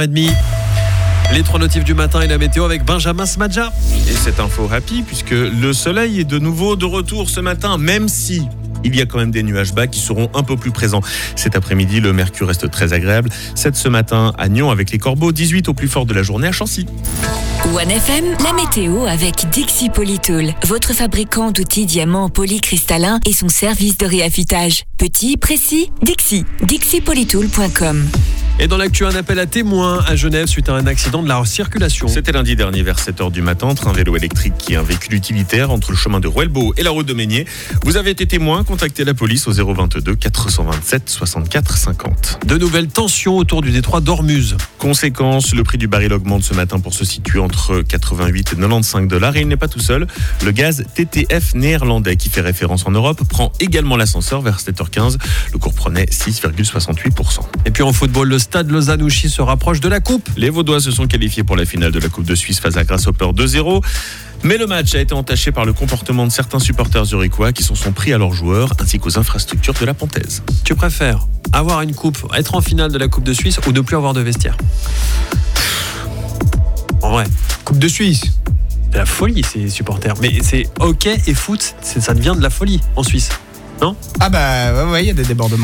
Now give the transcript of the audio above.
6h30. Les 3 notifs du matin et la météo avec Benjamin Smadja. Et cette info happy puisque le soleil est de nouveau de retour ce matin, même si il y a quand même des nuages bas qui seront un peu plus présents. Cet après-midi, le mercure reste très agréable. 7 ce matin à Nyon avec les Corbeaux, 18 au plus fort de la journée à Chancy. 1FM, la météo avec Dixi Polytool, votre fabricant d'outils diamants polycristallins et son service de réaffûtage. Petit, précis, Dixi. DixiPolytool.com. Et dans l'actu, un appel à témoins à Genève suite à un accident de la circulation. C'était lundi dernier vers 7h du matin, entre un vélo électrique et un véhicule utilitaire entre le chemin de Rouelbeau et la route de Meignier. Vous avez été témoin, contactez la police au 022 427 64 50. De nouvelles tensions autour du détroit d'Ormuz. Conséquence, le prix du baril augmente ce matin pour se situer entre 88 et 95 $. Et il n'est pas tout seul. Le gaz TTF néerlandais qui fait référence en Europe prend également l'ascenseur vers 7h15. Le cours prenait 6,68%. Et puis en football, le stade Lausanne-Ouchy se rapproche de la coupe. Les Vaudois se sont qualifiés pour la finale de la Coupe de Suisse face à Grasshopper 2-0. Mais le match a été entaché par le comportement de certains supporters zurichois qui s'en sont pris à leurs joueurs ainsi qu'aux infrastructures de la Pontaise. Tu préfères avoir une coupe, être en finale de la Coupe de Suisse ou ne plus avoir de vestiaire? En vrai, Coupe de Suisse, c'est la folie ces supporters. Mais c'est hockey et foot, ça devient de la folie en Suisse, non? Ah bah ouais, il y a des débordements.